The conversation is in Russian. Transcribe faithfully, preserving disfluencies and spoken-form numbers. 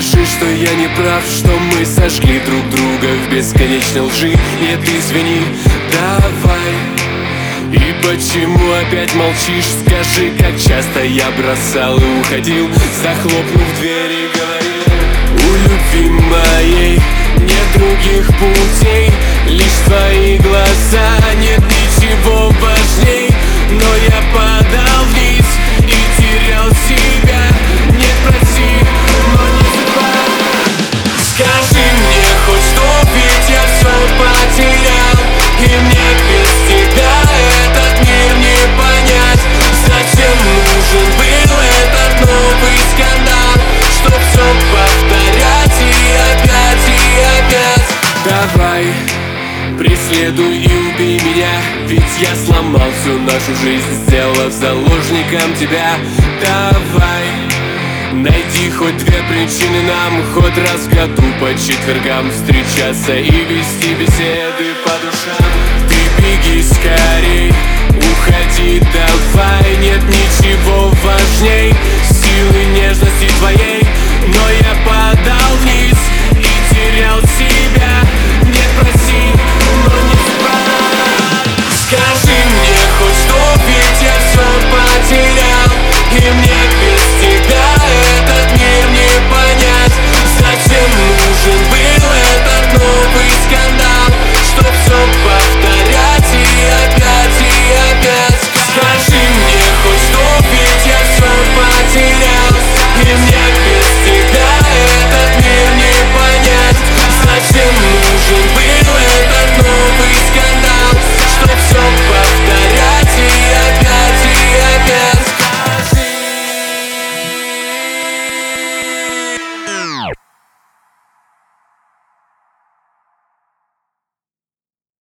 Скажи, что я не прав, что мы сожгли друг друга в бесконечной лжи. Нет, извини, давай. И почему опять молчишь? Скажи, как часто я бросал и уходил, захлопнув дверь и говорил: у любви моей нет других путей, лишь твои глаза, нет ничего важней. Но я падал вниз и терял себя. Нет, прости, но не судьба. Скажи мне хоть, что ведь я все потерял, и мне без тебя этот мир не понять. Зачем нужен был этот новый скандал, чтоб все повторять и опять, и опять? Давай, преследуй и убей меня, ведь я сломал всю нашу жизнь, сделав заложником тебя. Давай, найди хоть две причины нам хоть раз в году по четвергам встречаться и вести беседы по душам. Ты беги скорей, уходи давай, нет ничего важней силы нежности твоей. Но я падал вниз